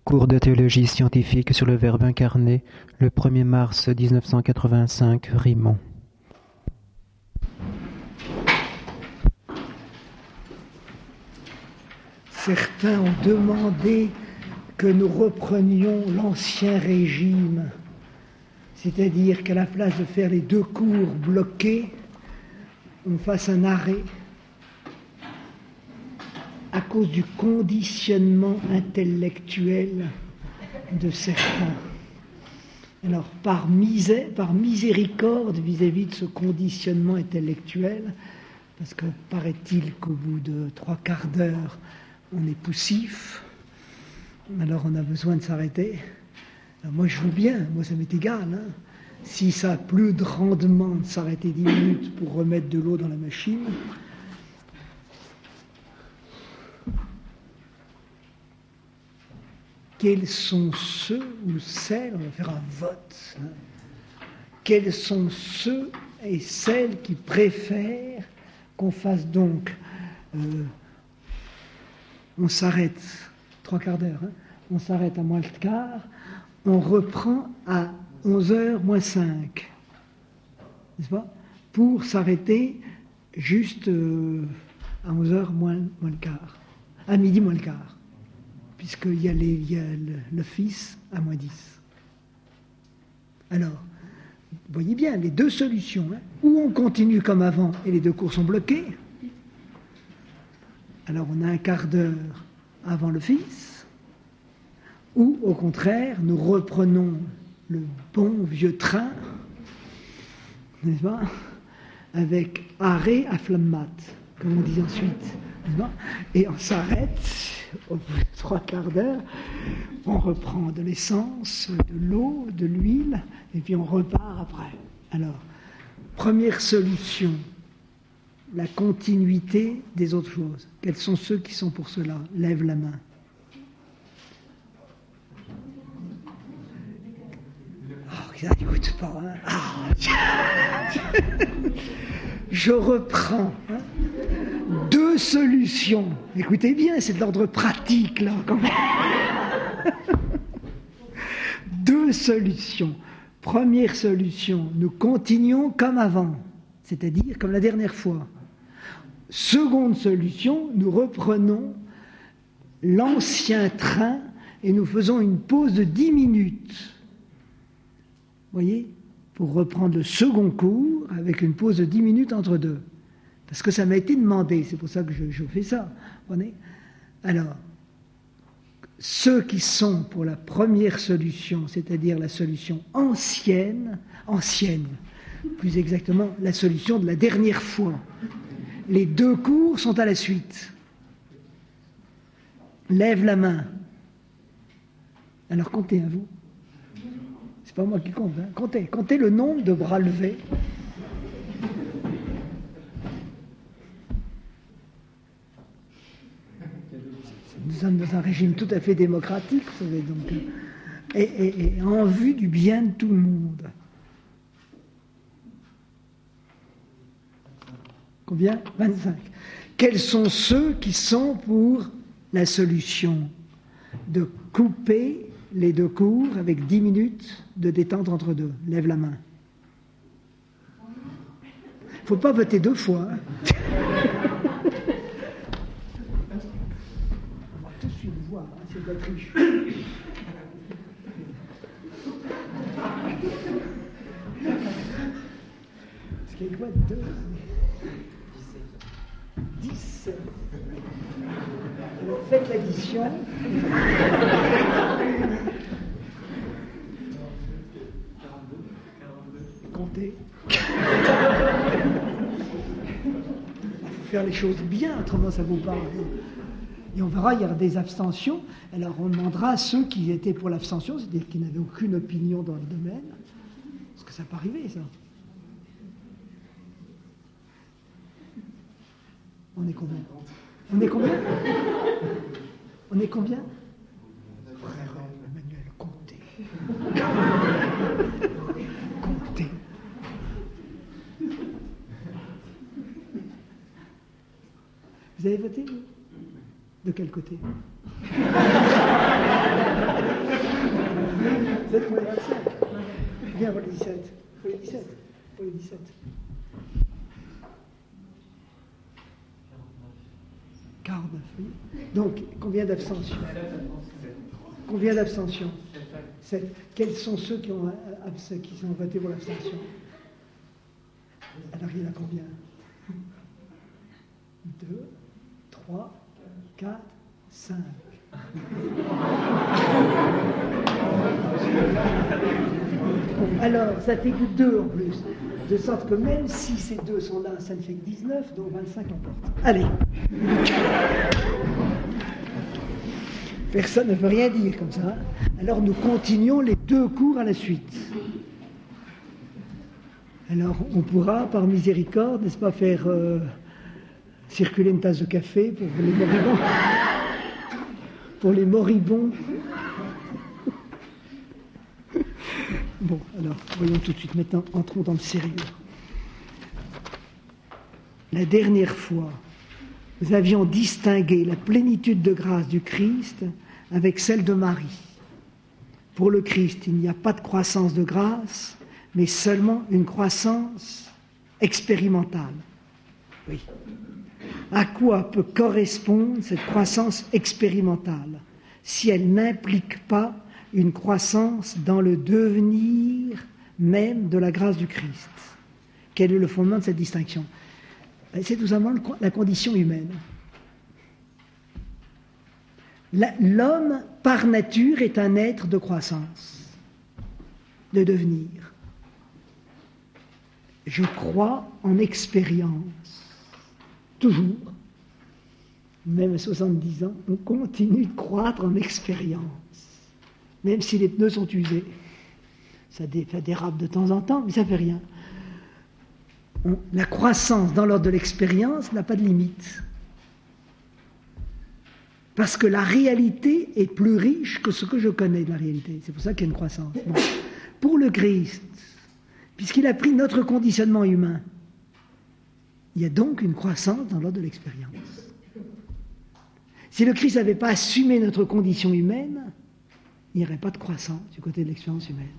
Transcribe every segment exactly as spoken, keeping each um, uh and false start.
Cours de théologie scientifique sur le Verbe incarné, le premier mars dix-neuf cent quatre-vingt-cinq, Rimont. Certains ont demandé que nous reprenions l'ancien régime, c'est-à-dire qu'à la place de faire les deux cours bloqués, on fasse un arrêt à cause du conditionnement intellectuel de certains. Alors, par, misère, par miséricorde vis-à-vis de ce conditionnement intellectuel, parce que paraît-il qu'au bout de trois quarts d'heure, on est poussif, alors on a besoin de s'arrêter. Alors moi, je veux bien, moi ça m'est égal. Hein. Si ça a plus de rendement de s'arrêter dix minutes pour remettre de l'eau dans la machine, quels sont ceux ou celles, on va faire un vote, hein, quels sont ceux et celles qui préfèrent qu'on fasse donc, euh, on s'arrête, trois quarts d'heure, hein, on s'arrête à moins le quart, on reprend à onze heures moins cinq, n'est-ce pas, pour s'arrêter juste euh, à onze heures moins, moins le quart, à midi moins le quart. Puisqu'il y a, les, il y a l'office à moins dix. Alors, vous voyez bien, les deux solutions, hein, ou on continue comme avant et les deux cours sont bloqués, alors on a un quart d'heure avant l'office, ou au contraire, nous reprenons le bon vieux train, n'est-ce pas, avec arrêt à flammat, comme on dit ensuite, n'est-ce pas, et on s'arrête. Au bout de trois quarts d'heure, on reprend de l'essence, de l'eau, de l'huile, et puis on repart après. Alors, première solution, la continuité des autres choses. Quels sont ceux qui sont pour cela? Lève la main. Oh, ça n'écoute pas. Hein? Ah. Je reprends. Hein? Deux solutions. Écoutez bien, c'est de l'ordre pratique, là, quand même. Deux solutions. Première solution, nous continuons comme avant, c'est-à-dire comme la dernière fois. Seconde solution, nous reprenons l'ancien train et nous faisons une pause de dix minutes. Vous voyez, pour reprendre le second cours avec une pause de dix minutes entre deux. Parce que ça m'a été demandé, c'est pour ça que je, je fais ça. Alors, ceux qui sont pour la première solution, c'est-à-dire la solution ancienne, ancienne, plus exactement la solution de la dernière fois, les deux cours sont à la suite. Lève la main. Alors comptez à vous. C'est pas moi qui compte, hein. Comptez, comptez le nombre de bras levés. Nous sommes dans un régime tout à fait démocratique, vous savez, donc, et, et, et en vue du bien de tout le monde. Combien? vingt-cinq. Quels sont ceux qui sont pour la solution de couper les deux cours avec dix minutes de détente entre deux? Lève la main. Il ne faut pas voter deux fois. Hein. C'est de la triche. Parce qu'il y a quoi de deux? dix. Alors faites l'addition. Comptez. Il faut faire les choses bien, autrement ça vous parle. Et on verra, il y aura des abstentions. Alors on demandera à ceux qui étaient pour l'abstention, c'est-à-dire qui n'avaient aucune opinion dans le domaine, parce que ça peut arriver, ça. On est combien? On est combien? On est combien? Frère Emmanuel, comptez. Comptez. Vous avez voté, vous? De quel côté? sept pour les vingt-cinq. Bien pour les dix-sept. Pour les dix-sept. Pour les dix-sept. quarante-neuf, oui. Donc, combien d'abstentions? Combien d'abstentions? sept. Quels sont ceux qui ont, qui ont voté pour l'abstention? Alors, il y en a combien? deux, trois, quatre, cinq. Alors, ça fait que deux en plus. De sorte que même si ces deux sont là, ça ne fait que dix-neuf, donc vingt-cinq emporte. Allez. Personne ne peut rien dire comme ça. Alors nous continuons les deux cours à la suite. Alors on pourra, par miséricorde, n'est-ce pas, faire euh, circuler une tasse de café pour les moribonds. Pour les moribonds. Bon, alors, voyons tout de suite. Maintenant, entrons dans le sérieux. La dernière fois, nous avions distingué la plénitude de grâce du Christ avec celle de Marie. Pour le Christ, il n'y a pas de croissance de grâce, mais seulement une croissance expérimentale. Oui. À quoi peut correspondre cette croissance expérimentale si elle n'implique pas une croissance dans le devenir même de la grâce du Christ? Quel est le fondement de cette distinction? C'est tout simplement la condition humaine. L'homme, par nature, est un être de croissance, de devenir. Je crois en expérience. Toujours. Même à soixante-dix ans, on continue de croître en expérience. Même si les pneus sont usés. Ça, dé, ça dérape de temps en temps, mais ça ne fait rien. On, la croissance dans l'ordre de l'expérience n'a pas de limite. Parce que la réalité est plus riche que ce que je connais de la réalité. C'est pour ça qu'il y a une croissance. Bon. Pour le Christ, puisqu'il a pris notre conditionnement humain, il y a donc une croissance dans l'ordre de l'expérience. Si le Christ n'avait pas assumé notre condition humaine, il n'y aurait pas de croissance du côté de l'expérience humaine.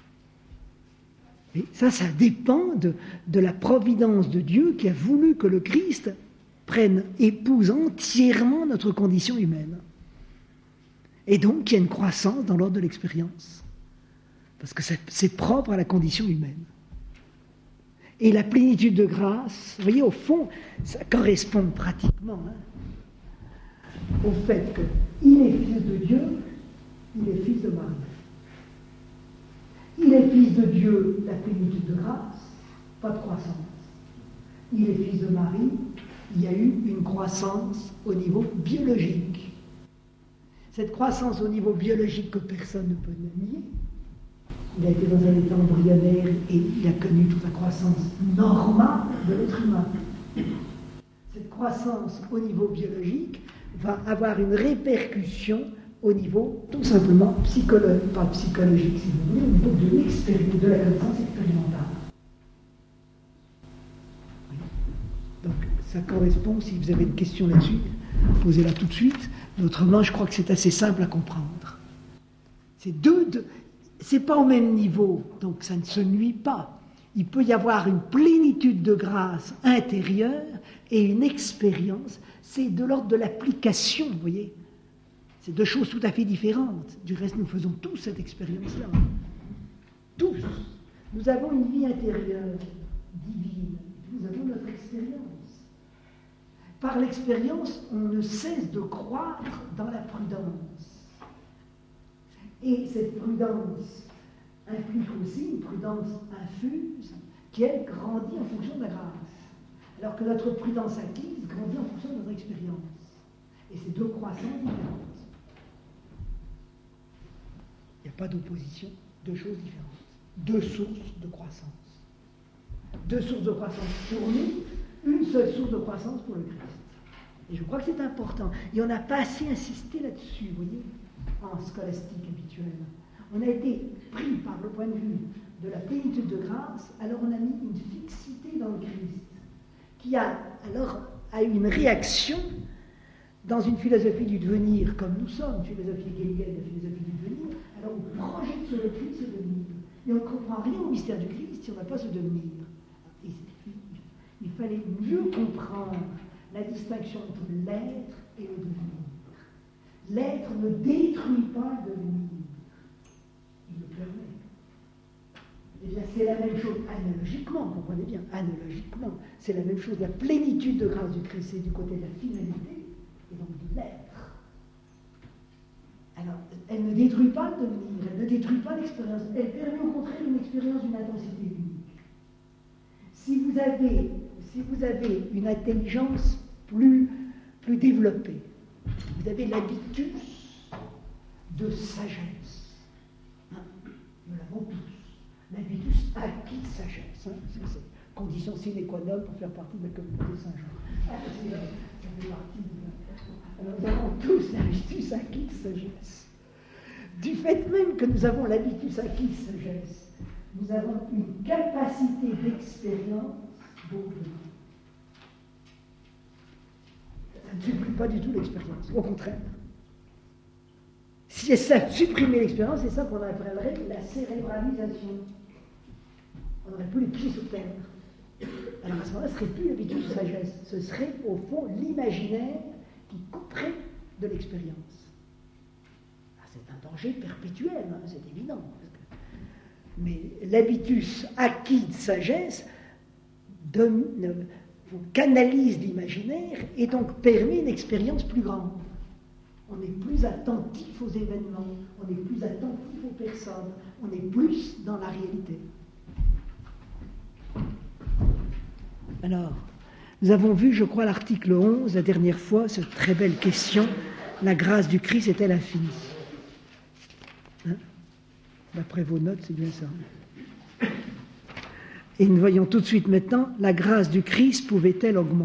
Et ça, ça dépend de, de la providence de Dieu qui a voulu que le Christ prenne, épouse entièrement notre condition humaine. Et donc, il y a une croissance dans l'ordre de l'expérience. Parce que c'est, c'est propre à la condition humaine. Et la plénitude de grâce, vous voyez, au fond, ça correspond pratiquement hein, au fait qu'il est fils de Dieu, il est fils de Marie. Il est fils de Dieu, la plénitude de grâce, pas de croissance. Il est fils de Marie, il y a eu une croissance au niveau biologique. Cette croissance au niveau biologique que personne ne peut nier, il a été dans un état embryonnaire et il a connu toute la croissance normale de l'être humain. Cette croissance au niveau biologique va avoir une répercussion au niveau tout simplement psychologique, pas psychologique si vous voulez, au niveau de l'expérience, de la connaissance expérimentale. Donc ça correspond, si vous avez une question là-dessus, posez-la tout de suite. Autrement, je crois que c'est assez simple à comprendre. C'est deux, deux c'est pas au même niveau, donc ça ne se nuit pas. Il peut y avoir une plénitude de grâce intérieure et une expérience. C'est de l'ordre de l'application, vous voyez. C'est deux choses tout à fait différentes. Du reste, nous faisons tous cette expérience-là. Tous. Nous avons une vie intérieure divine. Nous avons notre expérience. Par l'expérience, on ne cesse de croître dans la prudence. Et cette prudence implique aussi une prudence infuse qui, elle, grandit en fonction de la grâce. Alors que notre prudence acquise grandit en fonction de notre expérience. Et c'est deux croissances différentes. Il n'y a pas d'opposition, deux choses différentes. Deux sources de croissance. Deux sources de croissance pour nous, une seule source de croissance pour le Christ. Et je crois que c'est important. Et on n'a pas assez insisté là-dessus, vous voyez, en scolastique habituelle. On a été pris par le point de vue de la plénitude de grâce, alors on a mis une fixité dans le Christ, qui a alors a eu une réaction dans une philosophie du devenir, comme nous sommes, philosophie hegelienne, la philosophie du devenir, alors on projette sur le Christ ce devenir. Et on ne comprend rien au mystère du Christ si on n'a pas ce devenir. Et il fallait mieux comprendre la distinction entre l'être et le devenir. L'être ne détruit pas le devenir, il le permet. Et là, c'est la même chose, analogiquement, comprenez bien, analogiquement, c'est la même chose, la plénitude de grâce du Christ, c'est du côté de la finalité, et donc de l'être. Alors, elle ne détruit pas le devenir, elle ne détruit pas l'expérience, elle permet au contraire une expérience d'une intensité unique. Si vous avez, si vous avez une intelligence plus, plus développée, vous avez l'habitus de sagesse. Hein, nous l'avons tous. L'habitus acquis de sagesse. Hein, c'est condition sine qua non pour faire partie de la communauté Saint-Jean. Ah, c'est, ça fait partie de... Alors, nous avons tous l'habitus acquis de sagesse. Du fait même que nous avons l'habitus acquis de sagesse, nous avons une capacité d'expérience d'au-delà. Ça ne supprime pas du tout l'expérience, au contraire. Si ça supprimait l'expérience, c'est ça qu'on appellerait la cérébralisation. On n'aurait plus les pieds sur terre. Alors à ce moment-là, ce ne serait plus l'habitude de sagesse, ce serait au fond l'imaginaire qui couperait de l'expérience. Ah, c'est un danger perpétuel, hein, c'est évident. Mais l'habitus acquis de sagesse donne, canalise l'imaginaire et donc permet une expérience plus grande. On est plus attentif aux événements, on est plus attentif aux personnes, on est plus dans la réalité. Alors, nous avons vu, je crois, l'article onze, la dernière fois, cette très belle question, la grâce du Christ est-elle infinie ? Hein ? D'après vos notes, c'est bien ça. Et nous voyons tout de suite maintenant, la grâce du Christ pouvait-elle augmenter ?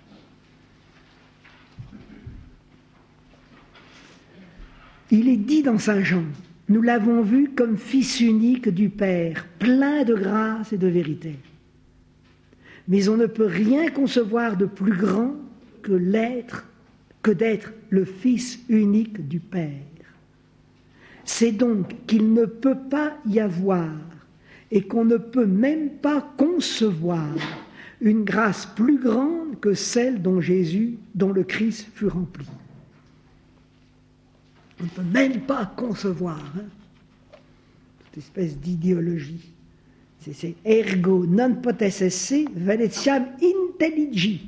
Il est dit dans Saint Jean, nous l'avons vu comme fils unique du Père, plein de grâce et de vérité. Mais on ne peut rien concevoir de plus grand que l'être, que d'être le fils unique du Père. C'est donc qu'il ne peut pas y avoir et qu'on ne peut même pas concevoir une grâce plus grande que celle dont Jésus, dont le Christ fut rempli. On ne peut même pas concevoir hein, cette espèce d'idéologie. C'est, c'est ergo non potesse valetiam intelligi.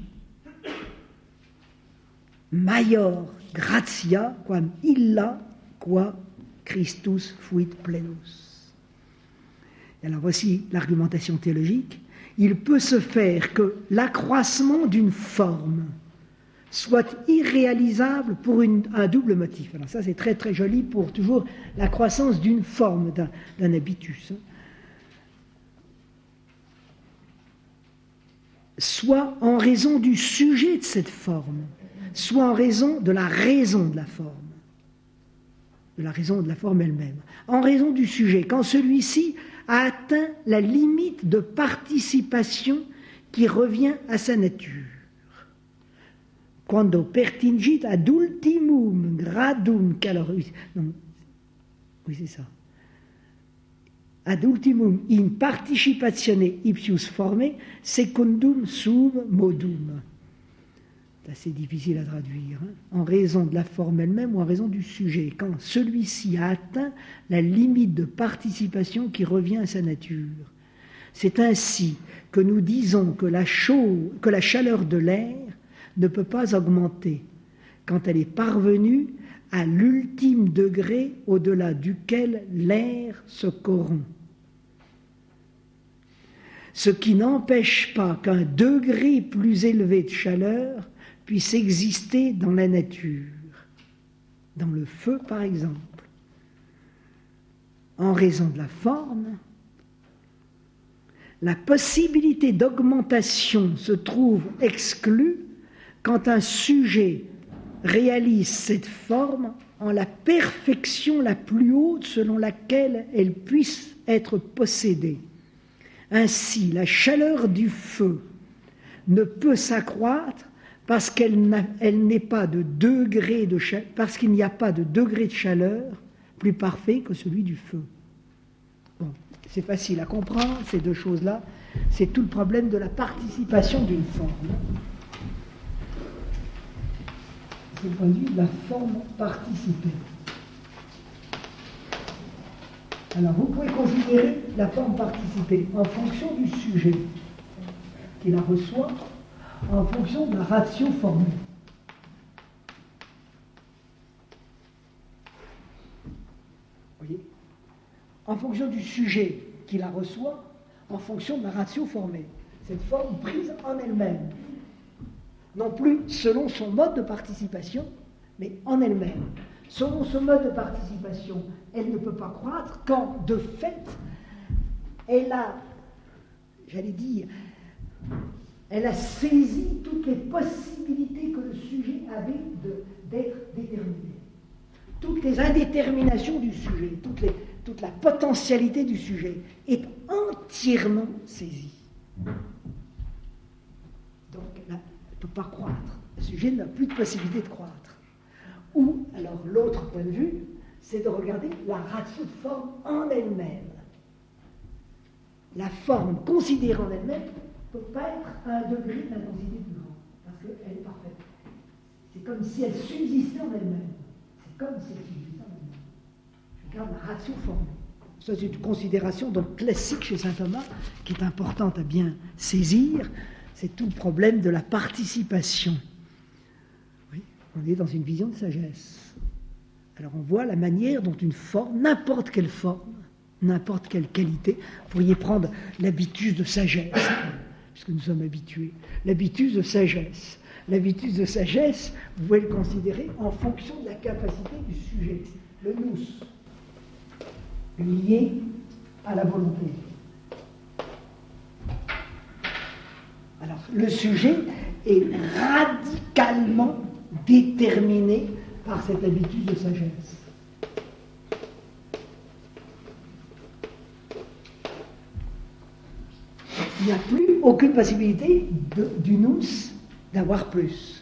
Maior gratia quam illa qua Christus fuit plenus. Et alors voici l'argumentation théologique. Il peut se faire que l'accroissement d'une forme soit irréalisable pour une, un double motif. Alors ça, c'est très très joli pour toujours la croissance d'une forme, d'un, d'un habitus. Soit en raison du sujet de cette forme, soit en raison de la raison de la forme, de la raison de la forme elle-même. En raison du sujet, quand celui-ci a atteint la limite de participation qui revient à sa nature. Quando pertingit ad ultimum gradum calorius. Non, oui, c'est ça. Ad ultimum in participatione ipsius forme secundum sum modum. C'est assez difficile à traduire. Hein, en raison de la forme elle-même ou en raison du sujet. Quand celui-ci a atteint la limite de participation qui revient à sa nature. C'est ainsi que nous disons que la, chaux, que la chaleur de l'air ne peut pas augmenter quand elle est parvenue à l'ultime degré au-delà duquel l'air se corrompt. Ce qui n'empêche pas qu'un degré plus élevé de chaleur puisse exister dans la nature, dans le feu par exemple. En raison de la forme, la possibilité d'augmentation se trouve exclue quand un sujet réalise cette forme en la perfection la plus haute selon laquelle elle puisse être possédée. Ainsi, la chaleur du feu ne peut s'accroître parce qu'elle n'a, elle n'est pas de degré de chaleur, parce qu'il n'y a pas de degré de chaleur plus parfait que celui du feu. Bon, c'est facile à comprendre, ces deux choses-là. C'est tout le problème de la participation d'une forme. C'est le point de vue de la forme participée. Alors, vous pouvez considérer la forme participée en fonction du sujet qui la reçoit, en fonction de la ratio formée. Vous voyez ? En fonction du sujet qui la reçoit, en fonction de la ratio formée. Cette forme prise en elle-même. Non plus selon son mode de participation, mais en elle-même. Selon ce mode de participation, elle ne peut pas croître quand, de fait, elle a, j'allais dire, elle a saisi toutes les possibilités que le sujet avait de, d'être déterminé. Toutes les indéterminations du sujet, toutes les, toute la potentialité du sujet est entièrement saisie. Donc, elle ne peut pas croître. Le sujet n'a plus de possibilité de croître. Ou, alors, l'autre point de vue, c'est de regarder la ratio de forme en elle-même. La forme considérée en elle-même ne peut pas être à un degré d'intensité plus grand, parce qu'elle est parfaite. C'est comme si elle subsistait en elle-même. C'est comme si elle subsistait en elle-même. Je regarde la ratio formée. Ça, c'est une considération donc classique chez saint Thomas, qui est importante à bien saisir. C'est tout le problème de la participation. Oui, on est dans une vision de sagesse. Alors on voit la manière dont une forme, n'importe quelle forme, n'importe quelle qualité, vous pourriez prendre l'habitus de sagesse, puisque nous sommes habitués, l'habitus de sagesse. L'habitus de sagesse, vous pouvez le considérer en fonction de la capacité du sujet, le nous, lié à la volonté. Alors, le sujet est radicalement déterminé par cette habitude de sagesse. Il n'y a plus aucune possibilité de, du nous d'avoir plus.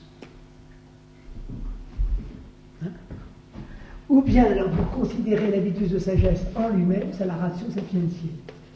Hein? Ou bien, alors, vous considérez l'habitude de sagesse en lui-même, c'est la ratio sapientielle.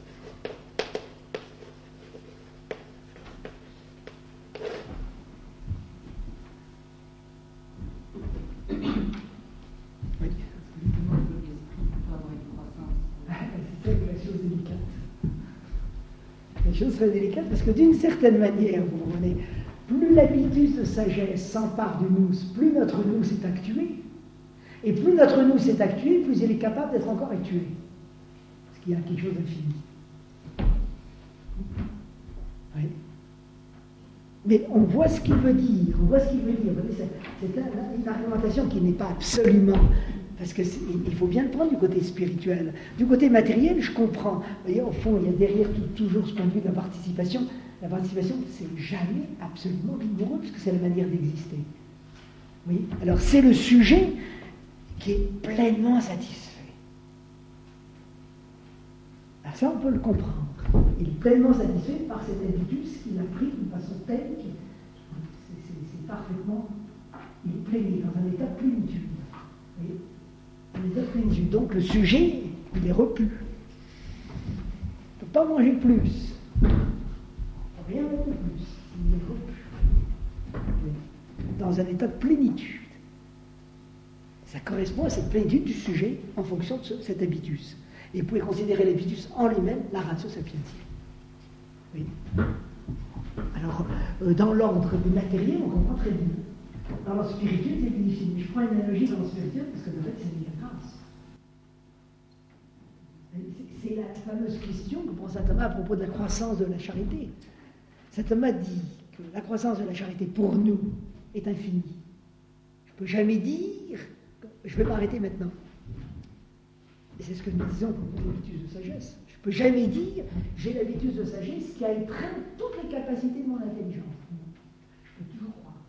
Chose très délicate, parce que d'une certaine manière, vous comprenez, plus l'habitus de sagesse s'empare du nous, plus notre nous est actué, et plus notre nous est actué, plus il est capable d'être encore actué. Parce qu'il y a quelque chose d'infini. Oui. Mais on voit ce qu'il veut dire, on voit ce qu'il veut dire. C'est, c'est une argumentation qui n'est pas absolument... Parce qu'il faut bien le prendre du côté spirituel. Du côté matériel, je comprends. Vous voyez, au fond, il y a derrière tout, toujours ce point de vue de la participation. La participation, c'est jamais absolument rigoureux, puisque c'est la manière d'exister. Oui. Alors, c'est le sujet qui est pleinement satisfait. Alors ça, on peut le comprendre. Il est pleinement satisfait par cette habitude qu'il a pris d'une façon telle que c'est, c'est, c'est parfaitement... Il est pleiné dans un état de plénitude. Vous voyez ? Donc le sujet, il est repu. Il ne peut pas manger plus. Il ne peut rien manger plus. Il est repu. Dans un état de plénitude. Ça correspond à cette plénitude du sujet en fonction de ce, cet habitus. Et vous pouvez considérer l'habitus en lui-même la ratio sapientielle. Oui. Alors, euh, dans l'ordre du matériel, on comprend très bien. Dans l'ordre spirituel, c'est plus difficile. Mais je prends une analogie dans l'ordre spirituel parce que de fait, c'est la grâce. C'est la fameuse question que prend saint Thomas à propos de la croissance de la charité. Saint Thomas dit que la croissance de la charité pour nous est infinie. Je ne peux jamais dire que je vais m'arrêter maintenant. Et c'est ce que nous disons pour l'habitus de sagesse. Je ne peux jamais dire j'ai l'habitus de sagesse qui a étreint toutes les capacités de mon intelligence. Je peux toujours croire.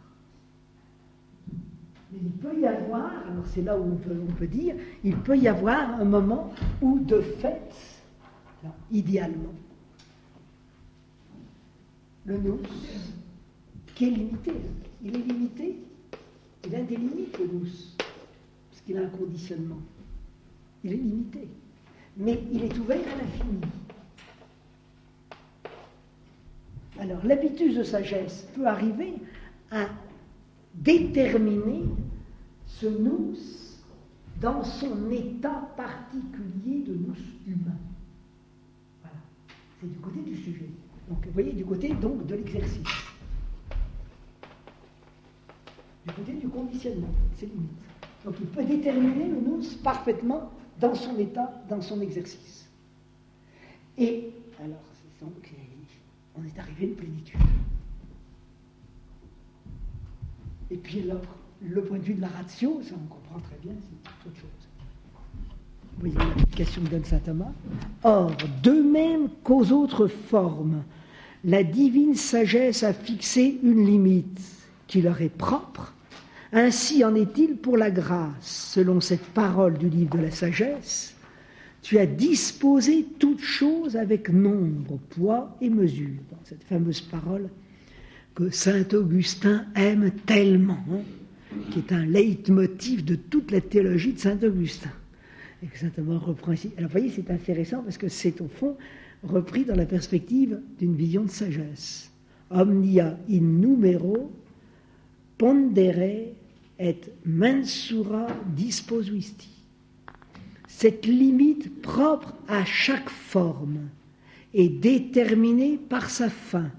Mais il peut y avoir, alors c'est là où on peut, on peut dire, il peut y avoir un moment où, de fait, alors, idéalement, le nous, qui est limité. Il est limité, il a des limites, le nous, parce qu'il a un conditionnement. Il est limité, mais il est ouvert à l'infini. Alors, l'habitus de sagesse peut arriver à déterminer ce nous dans son état particulier de nous humain. Voilà. C'est du côté du sujet. Donc, vous voyez, du côté donc de l'exercice. Du côté du conditionnement, c'est limite. Donc, il peut déterminer le nous parfaitement dans son état, dans son exercice. Et, alors, c'est donc, on est arrivé à une plénitude. Et puis, alors, le point de vue de la ratio, ça on comprend très bien, c'est autre chose. Vous voyez l'application que donne saint Thomas. Or, de même qu'aux autres formes, la divine sagesse a fixé une limite qui leur est propre. Ainsi en est-il pour la grâce, selon cette parole du livre de la sagesse. Tu as disposé toutes choses avec nombre, poids et mesure. Dans cette fameuse parole que saint Augustin aime tellement, hein, qui est un leitmotiv de toute la théologie de saint Augustin. Et que saint Thomas reprend ici. Alors vous voyez, c'est intéressant parce que c'est au fond repris dans la perspective d'une vision de sagesse. Omnia in numero pondere et mensura disposuisti. Cette limite propre à chaque forme est déterminée par sa fin.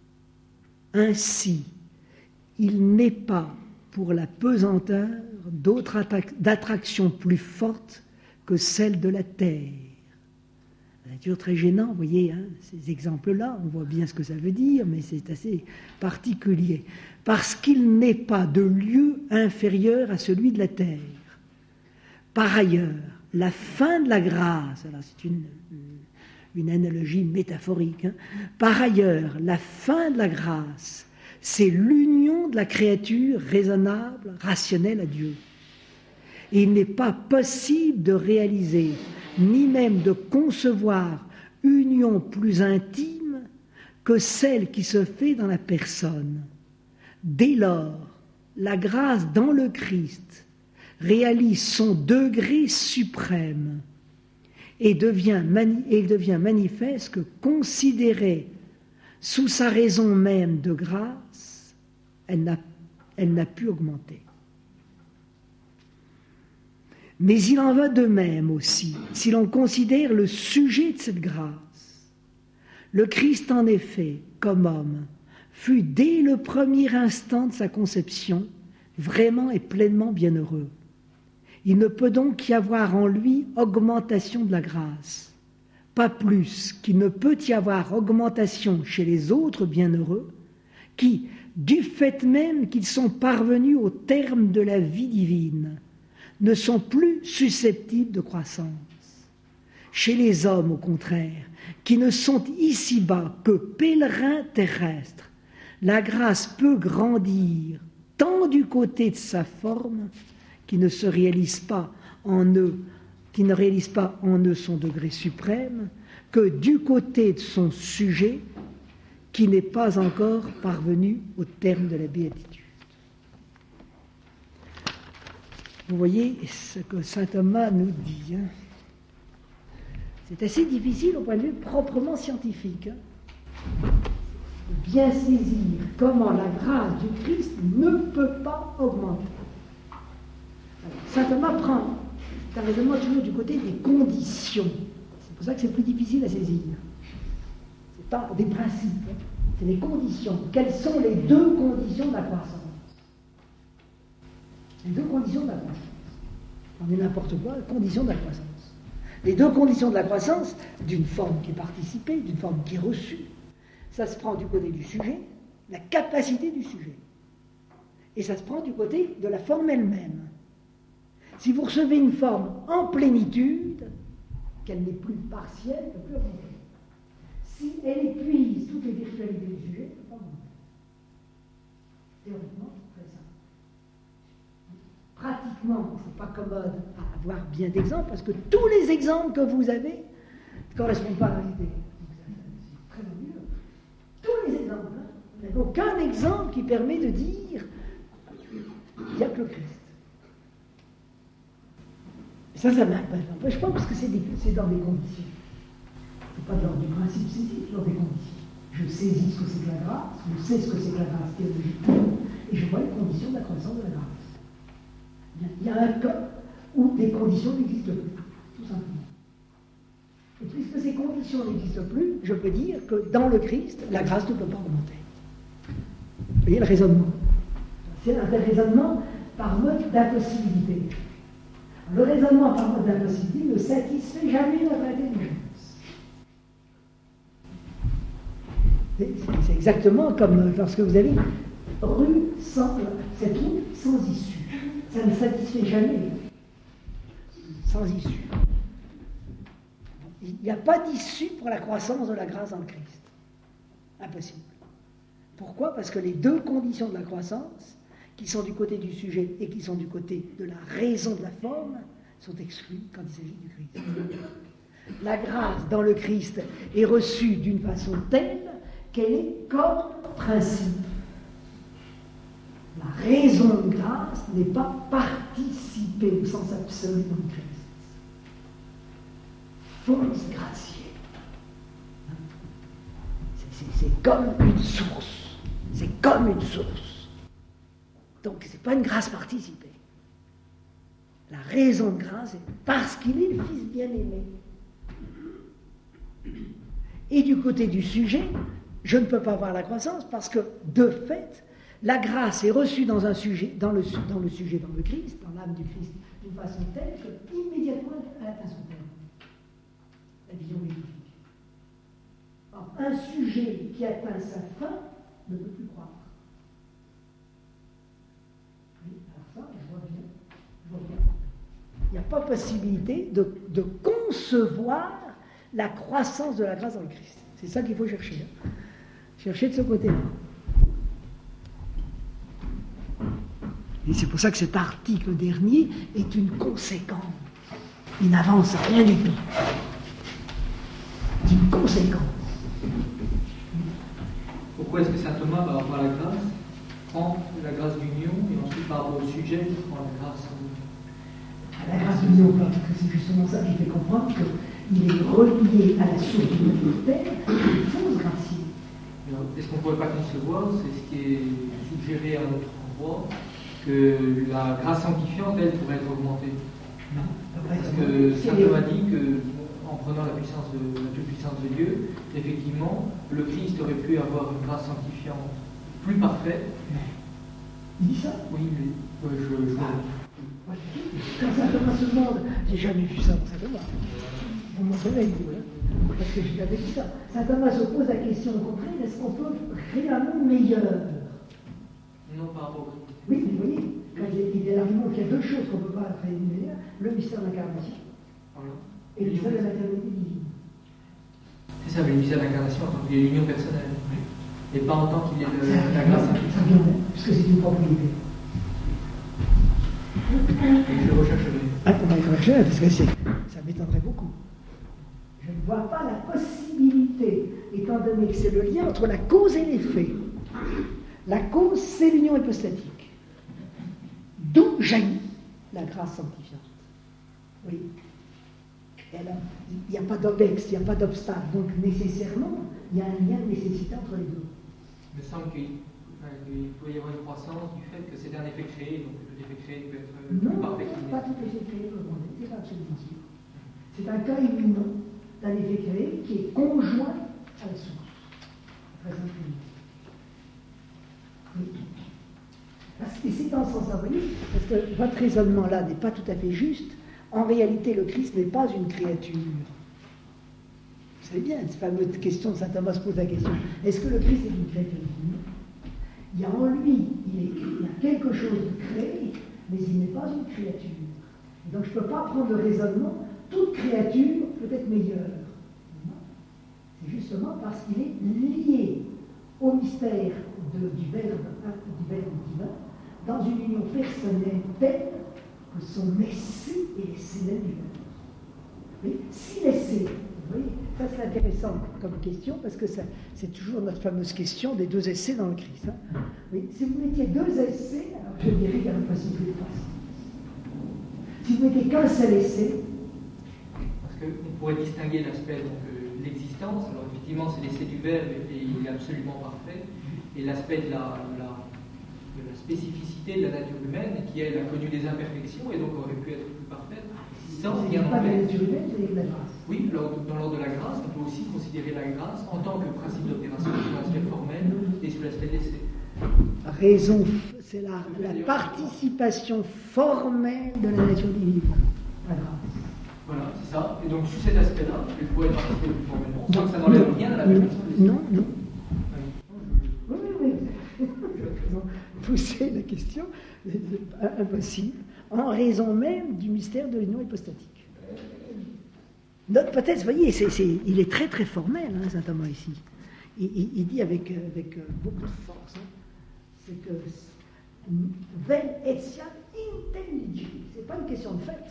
Ainsi, il n'est pas pour la pesanteur d'autre d'attraction plus forte que celle de la terre. C'est toujours très gênant, vous voyez, hein, ces exemples-là, on voit bien ce que ça veut dire, mais c'est assez particulier. Parce qu'il n'est pas de lieu inférieur à celui de la terre. Par ailleurs, la fin de la grâce, alors c'est une, une analogie métaphorique, hein, par ailleurs, la fin de la grâce, c'est l'union de la créature raisonnable, rationnelle à Dieu. Et il n'est pas possible de réaliser, ni même de concevoir, union plus intime que celle qui se fait dans la personne. Dès lors, la grâce dans le Christ réalise son degré suprême et devient, mani- et il devient manifeste que, considérée sous sa raison même de grâce, elle n'a, elle n'a pu augmenter. Mais il en va de même aussi, si l'on considère le sujet de cette grâce. Le Christ, en effet, comme homme, fut dès le premier instant de sa conception vraiment et pleinement bienheureux. Il ne peut donc y avoir en lui augmentation de la grâce, pas plus qu'il ne peut y avoir augmentation chez les autres bienheureux, qui, du fait même qu'ils sont parvenus au terme de la vie divine, ne sont plus susceptibles de croissance. Chez les hommes, au contraire, qui ne sont ici-bas que pèlerins terrestres, la grâce peut grandir tant du côté de sa forme, qui ne se réalise pas en eux, qui ne réalise pas en eux son degré suprême, que du côté de son sujet, qui n'est pas encore parvenu au terme de la béatitude. Vous voyez ce que saint Thomas nous dit. Hein. C'est assez difficile au point de vue proprement scientifique. Hein, de bien saisir comment la grâce du Christ ne peut pas augmenter. Alors, saint Thomas prend un raisonnement toujours du côté des conditions. C'est pour ça que c'est plus difficile à saisir. Ce n'est pas des principes, hein, c'est des conditions. Quelles sont les deux conditions de la croissance? Les deux conditions de la croissance. On est n'importe quoi, conditions de la croissance. Les deux conditions de la croissance, d'une forme qui est participée, d'une forme qui est reçue, ça se prend du côté du sujet, la capacité du sujet. Et ça se prend du côté de la forme elle-même. Si vous recevez une forme en plénitude, qu'elle n'est plus partielle, elle ne peut plus augmenter. Si elle épuise toutes les virtualités du sujet, elle ne peut pas augmenter. Théoriquement, c'est très simple. Pratiquement, ce n'est pas commode à avoir bien d'exemples, parce que tous les exemples que vous avez ne correspondent pas à la réalité. C'est très ennuyeux. Tous les exemples, hein, vous aucun exemple qui permet de dire il n'y a que le Christ. Ça, ça n'empêche pas, parce que c'est, des, c'est dans des conditions. C'est pas dans du principe, c'est dans des conditions. Je saisis ce que c'est que la grâce, je sais ce que c'est que la grâce théologique, et je vois les conditions de la connaissance de la grâce. Il y a un cas où des conditions n'existent plus, tout simplement. Et puisque ces conditions n'existent plus, je peux dire que dans le Christ, la grâce ne peut pas augmenter. Vous voyez le raisonnement? C'est un raisonnement par mode d'impossibilité. Le raisonnement par mode d'impossibilité ne satisfait jamais notre intelligence. C'est, c'est exactement comme lorsque vous avez rue sans, cette route sans issue. Ça ne satisfait jamais. Sans issue. Il n'y a pas d'issue pour la croissance de la grâce en Christ. Impossible. Pourquoi? Parce que les deux conditions de la croissance, qui sont du côté du sujet et qui sont du côté de la raison de la forme, sont exclues quand il s'agit du Christ. La grâce dans le Christ est reçue d'une façon telle qu'elle est comme principe. La raison de grâce n'est pas participée au sens absolu dans le Christ. Fons gratiae. C'est, c'est, c'est comme une source. C'est comme une source. Donc, ce n'est pas une grâce participée. La raison de grâce est parce qu'il est le Fils bien-aimé. Et du côté du sujet, je ne peux pas avoir la croissance parce que, de fait, la grâce est reçue dans un sujet, dans le, dans le sujet, dans le Christ, dans l'âme du Christ, d'une façon telle que, immédiatement, elle atteint son terme. La vision bénéfique. Alors, un sujet qui atteint sa fin ne peut plus croître. Oui, alors ça, je vois bien. Je vois bien. Il n'y a pas possibilité de, de concevoir la croissance de la grâce dans le Christ. C'est ça qu'il faut chercher. Hein. Chercher de ce côté-là. Et c'est pour ça que cet article dernier est une conséquence. Il n'avance à rien du tout. C'est une conséquence. Pourquoi est-ce que saint Thomas, par rapport à la grâce, prend la grâce d'union et ensuite par rapport au sujet, il prend la grâce La grâce d'union, parce que c'est justement ça qui fait comprendre qu'il est relié à la source du monde terre, il faut se gracier. Est-ce qu'on ne pourrait pas concevoir, c'est ce qui est suggéré à notre endroit, que la grâce sanctifiante, elle, pourrait être augmentée? Non. Parce que saint Thomas dit que, en prenant la puissance de la toute puissance de Dieu, effectivement, le Christ aurait pu avoir une grâce sanctifiante plus parfaite. Il dit ça? Oui, oui. Euh, je, je... Ah. Quand saint Thomas se demande, j'ai jamais vu ça pour saint Thomas. On m'en réveille, hein, parce que je l'avais dit ça. Saint Thomas se pose la question au contraire, est-ce qu'on peut créer un monde meilleur? Non, par rapport au Christ. Oui, mais vous voyez, quand il y a l'argument qu'il y a deux choses qu'on ne peut pas créer meilleur, le mystère de l'incarnation Voilà. et le mystère de la maternité divine. C'est ça, mais le mystère de l'incarnation en tant qu'il y a l'union personnelle. Oui. Et pas en tant qu'il y ait de la grâce sanctifiante. Ça vient, puisque c'est une propriété. Et je le rechercherai. Ah, on va le rechercher, parce que c'est, ça m'étonnerait beaucoup. Je ne vois pas la possibilité, étant donné que c'est le lien entre la cause et l'effet. La cause, c'est l'union hypostatique. D'où jaillit la grâce sanctifiante. Oui. Il n'y a pas d'obstacle, il n'y a pas d'obstacle. Donc, nécessairement, il y a un lien de nécessité entre les deux. Il me semble qu'il il peut y avoir une croissance du fait que c'est un effet créé, donc tout effet créé peut être non, plus parfait qu'il n'est. pas tout effet créé peut augmenter, c'est pas absolument sûr. C'est un cas éminent d'un effet créé qui est conjoint à la source. Très simplement. Oui. Et c'est dans ce sens-là, vous voyez, parce que votre raisonnement-là n'est pas tout à fait juste. En réalité, le Christ n'est pas une créature. Vous savez bien, cette fameuse question de saint Thomas se pose la question, est-ce que le Christ est une créature? Il y a en lui, il, est, il y a quelque chose de créé, mais il n'est pas une créature. Et donc je ne peux pas prendre le raisonnement, toute créature peut être meilleure. C'est justement parce qu'il est lié au mystère de, du, verbe, du Verbe divin, dans une union personnelle telle que son essai est l'essai même du Verbe. Si l'essai Oui, ça c'est intéressant comme question, parce que ça, c'est toujours notre fameuse question des deux essais dans le Christ. Hein. Oui, si vous mettiez deux essais, alors je dirais qu'il y a la possibilité de croissance. Si vous mettez qu'un seul essai... Parce qu'on pourrait distinguer l'aspect donc, euh, de l'existence, alors effectivement c'est l'essai du Verbe et il est absolument parfait, et l'aspect de la, de la, de la spécificité de la nature humaine, qui elle a connu des imperfections et donc aurait pu être plus parfaite, sans rien en fait. La nature humaine, c'est de la grâce. Oui, alors, dans l'ordre de la grâce, on peut aussi considérer la grâce en tant que principe d'opération sur l'aspect formel et sur l'aspect d'essai. Raison, c'est la, la participation formelle de la nature divine. La grâce. Voilà, c'est ça. Et donc, sur cet aspect-là, il pourrait participer plus formellement, sans que ça n'enlève rien à la perfection de l'essai. Non, non. Oui, oui, oui. Pousser la question, c'est impossible, en raison même du mystère de l'union hypostatique. Notre hypothèse, vous voyez, c'est, c'est, il est très très formel, hein, saint Thomas ici. Il, il, il dit avec, avec beaucoup de force, hein, c'est que vel etiam intelligibile. C'est pas une question de fait.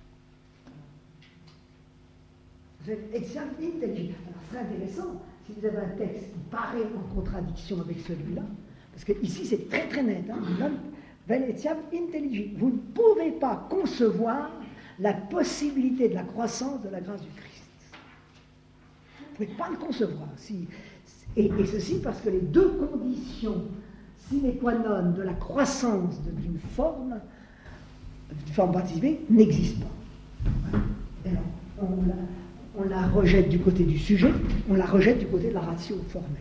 Vel etiam intelligibile. Alors c'est intéressant si vous avez un texte qui paraît en contradiction avec celui-là, parce que ici c'est très très net. Hein, vel etiam intelligibile. Vous ne pouvez pas concevoir la possibilité de la croissance de la grâce du Christ. Vous ne pouvez pas le concevoir. Si, et, et ceci parce que les deux conditions sine qua non de la croissance d'une forme, d'une forme participée, n'existent pas. Alors, on, la, on la rejette du côté du sujet, on la rejette du côté de la ratio formelle.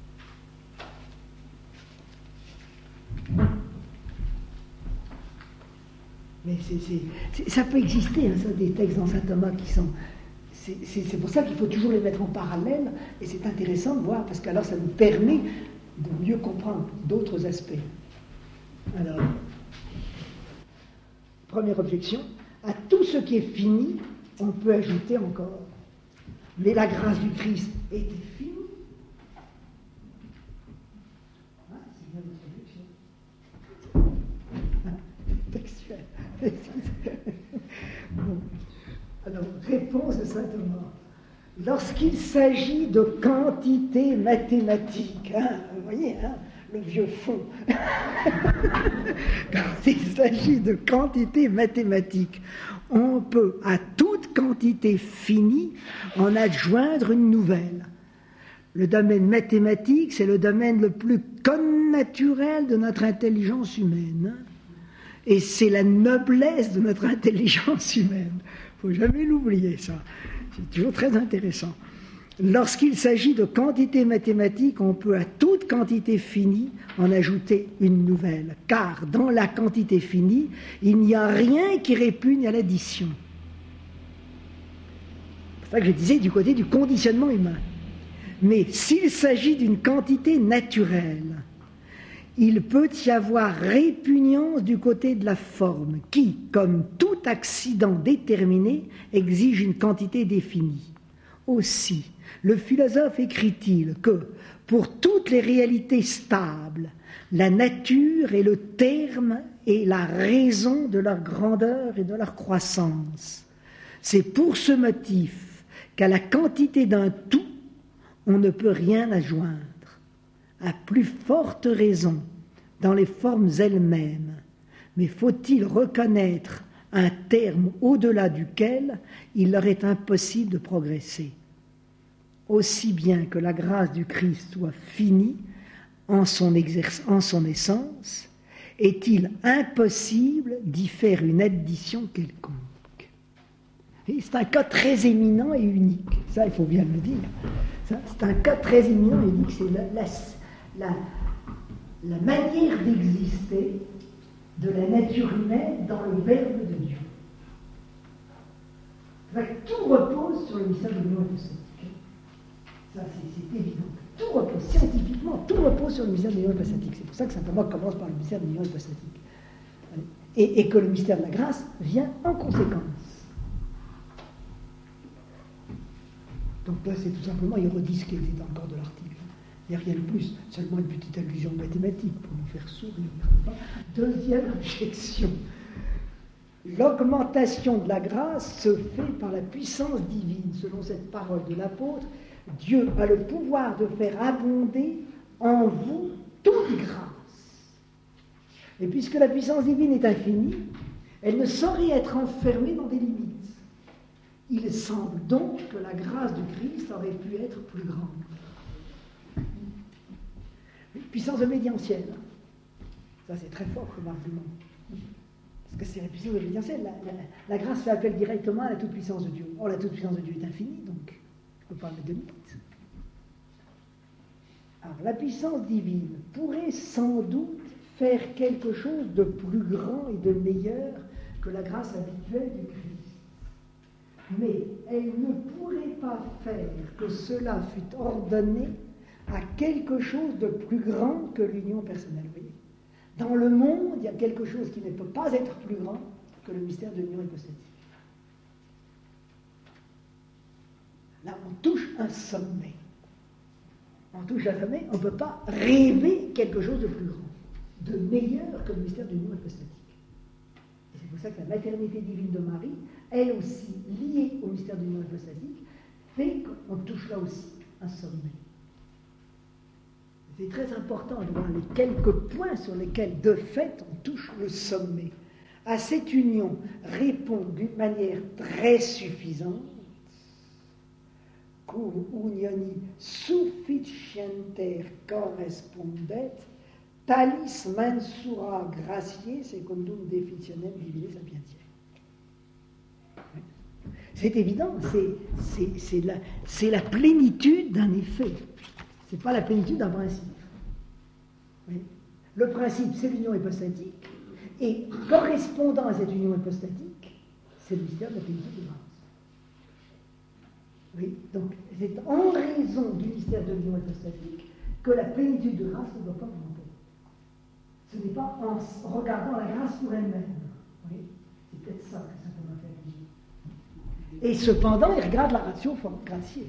Mais c'est, c'est, c'est, ça peut exister, hein, ça, des textes dans saint Thomas qui sont... C'est, c'est, c'est pour ça qu'il faut toujours les mettre en parallèle, et c'est intéressant de voir, parce qu'alors ça nous permet de mieux comprendre d'autres aspects. Alors, première objection, à tout ce qui est fini, on peut ajouter encore. Mais la grâce du Christ était finie. Ah, c'est bien votre objection. Ah, textuelle. Bon. Alors, réponse de saint Thomas. Lorsqu'il s'agit de quantité mathématique, hein, vous voyez, hein, le vieux fond, quand il s'agit de quantité mathématique, on peut à toute quantité finie en adjoindre une nouvelle. Le domaine mathématique, c'est le domaine le plus connaturel de notre intelligence humaine. Et c'est la noblesse de notre intelligence humaine. Il ne faut jamais l'oublier, ça. C'est toujours très intéressant. Lorsqu'il s'agit de quantité mathématique, on peut à toute quantité finie en ajouter une nouvelle. Car dans la quantité finie, il n'y a rien qui répugne à l'addition. C'est pour ça que je disais du côté du conditionnement humain. Mais s'il s'agit d'une quantité naturelle, il peut y avoir répugnance du côté de la forme, qui, comme tout accident déterminé, exige une quantité définie. Aussi, le philosophe écrit-il que, pour toutes les réalités stables, la nature est le terme et la raison de leur grandeur et de leur croissance. C'est pour ce motif qu'à la quantité d'un tout, on ne peut rien adjoindre. À plus forte raison dans les formes elles-mêmes, mais faut-il reconnaître un terme au-delà duquel il leur est impossible de progresser. Aussi bien que la grâce du Christ soit finie en son, exerc- en son essence, est-il impossible d'y faire une addition quelconque. Et c'est un cas très éminent et unique, ça il faut bien le dire. Ça, c'est un cas très éminent et unique, c'est la, la, la, la manière d'exister de la nature humaine dans le Verbe de Dieu. Enfin, tout repose sur le mystère de l'union hypostatique. Ça, c'est, c'est évident. Tout repose, scientifiquement, tout repose sur le mystère de l'union hypostatique. C'est pour ça que saint Thomas commence par le mystère de l'union hypostatique. Et, et que le mystère de la grâce vient en conséquence. Donc là, c'est tout simplement, il redit ce qui était encore de l'article. Il n'y a rien de plus, seulement une petite allusion mathématique pour nous faire sourire. Deuxième objection. L'augmentation de la grâce se fait par la puissance divine. Selon cette parole de l'apôtre, Dieu a le pouvoir de faire abonder en vous toute grâce. Et puisque la puissance divine est infinie, elle ne saurait être enfermée dans des limites. Il semble donc que la grâce du Christ aurait pu être plus grande. Puissance obédientielle. Ça, c'est très fort comme argument. Parce que c'est la puissance obédientielle. La, la, la grâce fait appel directement à la toute-puissance de Dieu. Or, la toute-puissance de Dieu est infinie, donc je ne peux pas mettre de limite. Alors, la puissance divine pourrait sans doute faire quelque chose de plus grand et de meilleur que la grâce habituelle du Christ. Mais elle ne pourrait pas faire que cela fût ordonné à quelque chose de plus grand que l'union personnelle. Vous voyez ? Dans le monde, il y a quelque chose qui ne peut pas être plus grand que le mystère de l'union hypostatique. Là, on touche un sommet. On touche un sommet, on ne peut pas rêver quelque chose de plus grand, de meilleur que le mystère de l'union hypostatique. Et c'est pour ça que la maternité divine de Marie, elle aussi liée au mystère de l'union hypostatique, fait qu'on touche là aussi un sommet. C'est très important de voir les quelques points sur lesquels, de fait, on touche le sommet. À cette union répond d'une manière très suffisante cum unioni sufficienter correspondet talis mensura gratiae secundum deficitionem divine sapientiae. C'est évident, c'est, c'est, c'est, la, c'est la plénitude d'un effet. Ce n'est pas la plénitude d'un principe. Oui. Le principe, c'est l'union hypostatique, et correspondant à cette union hypostatique, c'est le mystère de la plénitude de grâce. Oui. Donc, c'est en raison du mystère de l'union hypostatique que la plénitude de grâce ne doit pas augmenter. Ce n'est pas en regardant la grâce pour elle-même. Oui. C'est peut-être ça que ça peut faire. Et cependant, il regarde la ratio gratiae.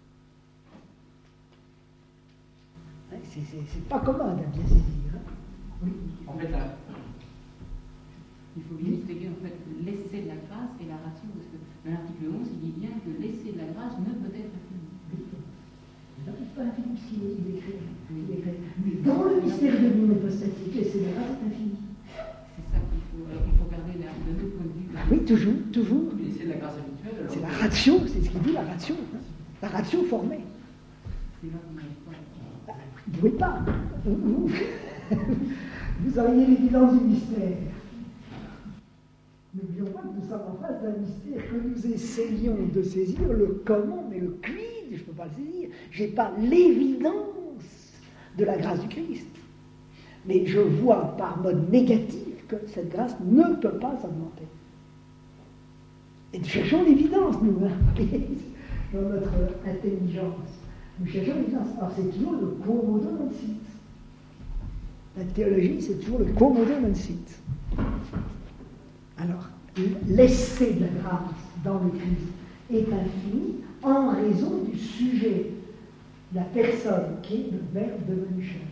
C'est, c'est, c'est pas commode à bien saisir. Hein. Oui. En fait, là, il faut bien distinguer en fait l'essai de la grâce et la ratio, parce que dans l'article onze, il dit bien que l'essai de la grâce ne peut être infini. C'est pas infini puisqu'il est écrit. Il est écrit. Mais dans le mystère de l'union hypostatique, l'essai de la grâce est infini. C'est ça qu'il faut, alors il faut regarder de notre point de vue. Ah oui, toujours, toujours. l'essai de la grâce habituelle. Alors, c'est la ratio, c'est ce qu'il dit, la ratio. Hein. La ratio formée. C'est là qu'on n'arrive pas. Vous ne pouvez pas. Vous, vous auriez l'évidence du mystère. N'oublions pas que nous sommes en face d'un mystère que nous essayons de saisir, le comment, mais le quid, je ne peux pas le saisir. Je n'ai pas l'évidence de la grâce du Christ. Mais je vois par mode négatif que cette grâce ne peut pas s'augmenter. Et nous cherchons l'évidence, nous, hein, dans notre intelligence. Nous cherchons l'évidence. Alors c'est toujours le quomodo non sit. La théologie, c'est toujours le quomodo non sit. Alors, l'essai de la grâce dans le Christ est infini en raison du sujet, la personne qui est le Verbe devenu chair.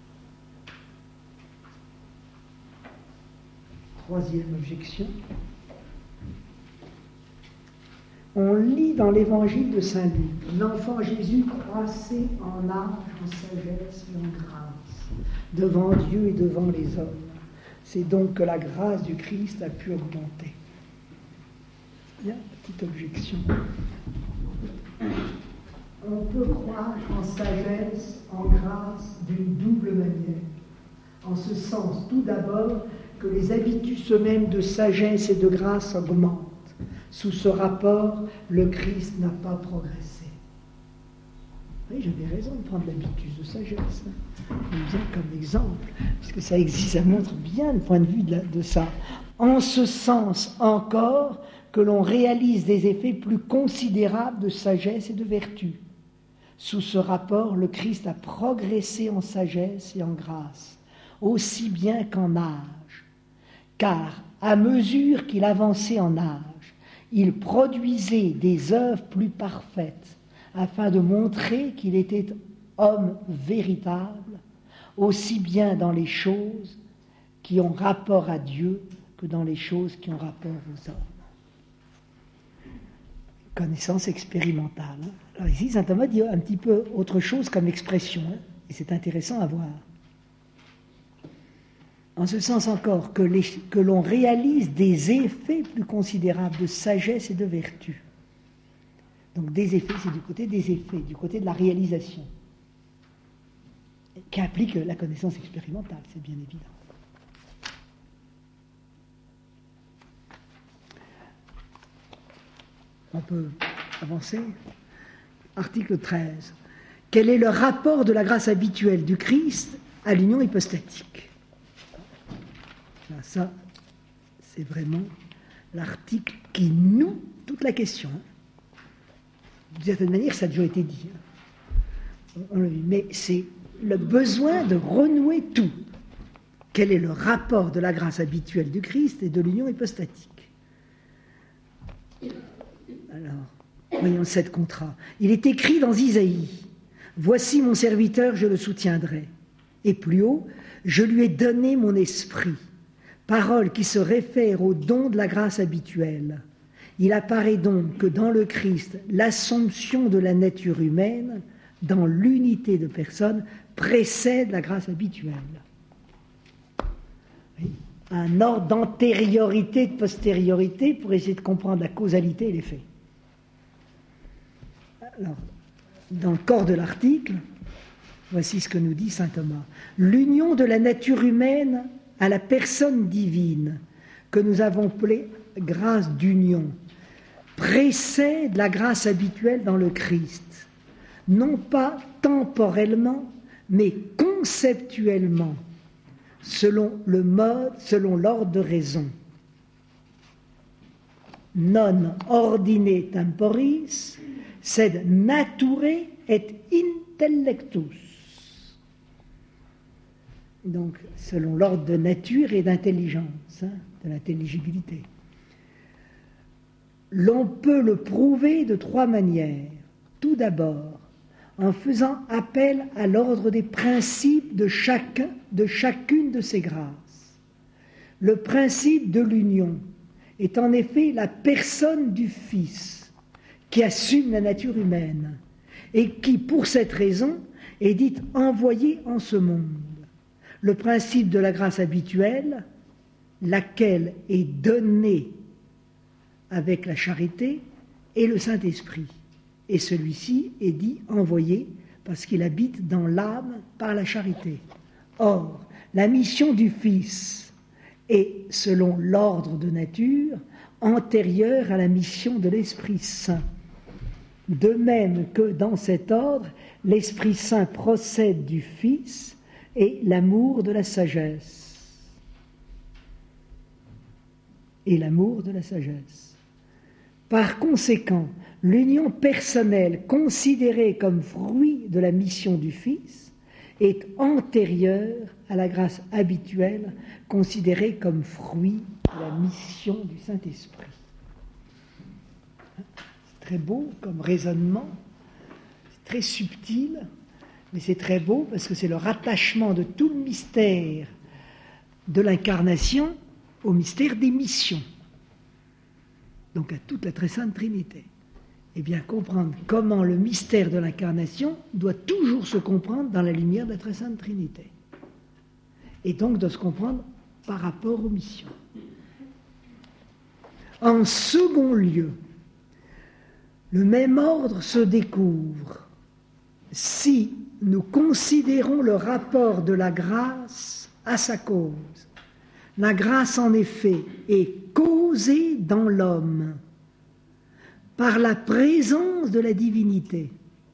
Troisième objection. On lit dans l'évangile de Saint Luc, l'enfant Jésus croissait en âge, en sagesse et en grâce, devant Dieu et devant les hommes. C'est donc que la grâce du Christ a pu augmenter. Bien, petite objection. On peut croire en sagesse, en grâce, d'une double manière. En ce sens, tout d'abord, que les habitus eux-mêmes de sagesse et de grâce augmentent. Sous ce rapport, le Christ n'a pas progressé. Oui, j'avais raison de prendre l'habitus de sagesse. Hein. Comme exemple, parce que ça existe, ça montre bien le point de vue de, la, de ça. En ce sens encore que l'on réalise des effets plus considérables de sagesse et de vertu. Sous ce rapport, le Christ a progressé en sagesse et en grâce, aussi bien qu'en âge. Car, à mesure qu'il avançait en âge, il produisait des œuvres plus parfaites, afin de montrer qu'il était homme véritable, aussi bien dans les choses qui ont rapport à Dieu que dans les choses qui ont rapport aux hommes. Connaissance expérimentale. Alors ici, saint Thomas dit un petit peu autre chose comme expression, hein, et c'est intéressant à voir. En ce sens encore que, les, que l'on réalise des effets plus considérables de sagesse et de vertu. Donc des effets, c'est du côté des effets, du côté de la réalisation, qui implique la connaissance expérimentale, c'est bien évident. On peut avancer. Article treize. Quel est le rapport de la grâce habituelle du Christ à l'union hypostatique? Là, ça, c'est vraiment l'article qui noue toute la question. D'une certaine manière, ça a déjà été dit. On le dit. Mais c'est le besoin de renouer tout. Quel est le rapport de la grâce habituelle du Christ et de l'union hypostatique? Alors, voyons sept contrats. Il est écrit dans Isaïe, « Voici mon serviteur, je le soutiendrai. » Et plus haut, « Je lui ai donné mon esprit. » Parole qui se réfère au don de la grâce habituelle. Il apparaît donc que dans le Christ, l'assomption de la nature humaine, dans l'unité de personne, précède la grâce habituelle. Oui. Un ordre d'antériorité, de postériorité, pour essayer de comprendre la causalité et les faits. Alors, dans le corps de l'article, voici ce que nous dit saint Thomas. L'union de la nature humaine à la personne divine, que nous avons appelée grâce d'union, précède la grâce habituelle dans le Christ, non pas temporellement, mais conceptuellement, selon le mode, selon l'ordre de raison. Non ordine temporis, sed nature et intellectus. Donc, selon l'ordre de nature et d'intelligence, hein, de l'intelligibilité. L'on peut le prouver de trois manières. Tout d'abord, en faisant appel à l'ordre des principes de chacun, de chacune de ces grâces. Le principe de l'union est en effet la personne du Fils, qui assume la nature humaine, et qui, pour cette raison, est dite envoyée en ce monde. Le principe de la grâce habituelle, laquelle est donnée avec la charité, et le Saint-Esprit. Et celui-ci est dit envoyé parce qu'il habite dans l'âme par la charité. Or, la mission du Fils est, selon l'ordre de nature, antérieure à la mission de l'Esprit Saint. De même que dans cet ordre, l'Esprit Saint procède du Fils et l'amour de la sagesse. Et l'amour de la sagesse. Par conséquent, l'union personnelle considérée comme fruit de la mission du Fils est antérieure à la grâce habituelle considérée comme fruit de la mission du Saint-Esprit. C'est très beau comme raisonnement, c'est très subtil, mais c'est très beau parce que c'est le rattachement de tout le mystère de l'incarnation au mystère des missions, donc à toute la très sainte Trinité. Et bien comprendre comment le mystère de l'incarnation doit toujours se comprendre dans la lumière de la très sainte Trinité. Et donc doit se comprendre par rapport aux missions. En second lieu, le même ordre se découvre si nous considérons le rapport de la grâce à sa cause. La grâce, en effet, est causée dans l'homme par la présence de la divinité,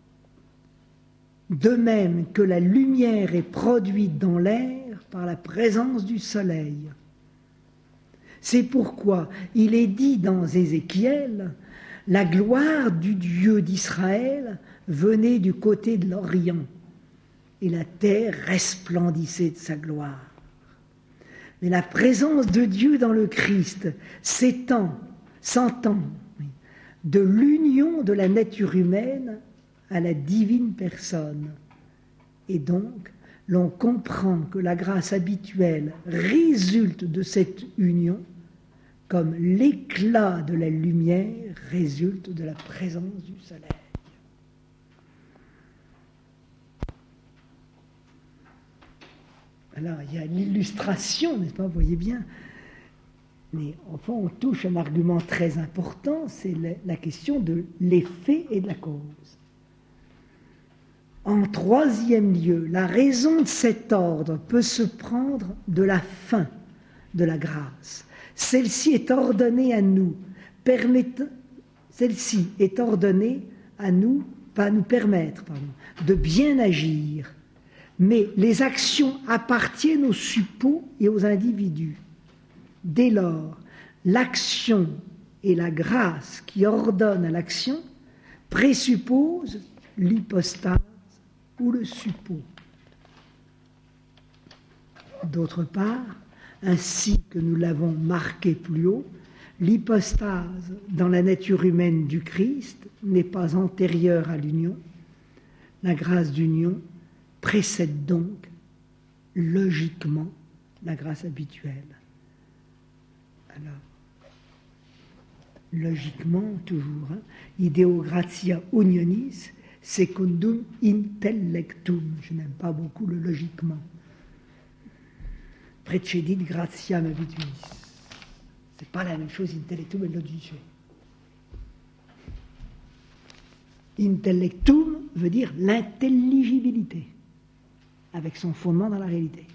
de même que la lumière est produite dans l'air par la présence du soleil. C'est pourquoi il est dit dans Ézéchiel, « La gloire du Dieu d'Israël venait du côté de l'Orient, et la terre resplendissait de sa gloire. » Mais la présence de Dieu dans le Christ s'étend, s'entend, de l'union de la nature humaine à la divine personne. Et donc, l'on comprend que la grâce habituelle résulte de cette union comme l'éclat de la lumière résulte de la présence du soleil. Alors, il y a l'illustration, n'est-ce pas, vous voyez bien. Mais enfin, on touche un argument très important, c'est la question de l'effet et de la cause. En troisième lieu, la raison de cet ordre peut se prendre de la fin de la grâce. Celle-ci est ordonnée à nous, permettant, celle-ci est ordonnée à nous, pas à nous permettre, pardon, de bien agir. Mais les actions appartiennent aux suppôts et aux individus. Dès lors, l'action et la grâce qui ordonnent à l'action présupposent l'hypostase ou le suppôt. D'autre part, ainsi que nous l'avons marqué plus haut, l'hypostase dans la nature humaine du Christ n'est pas antérieure à l'union. La grâce d'union précède donc logiquement la grâce habituelle. Alors, logiquement, toujours, hein, ideo gratia unionis secundum intellectum. Je n'aime pas beaucoup le logiquement. Precedit gratiam habituis. C'est pas la même chose, intellectum et logice. Intellectum veut dire l'intelligibilité, avec son fondement dans la réalité.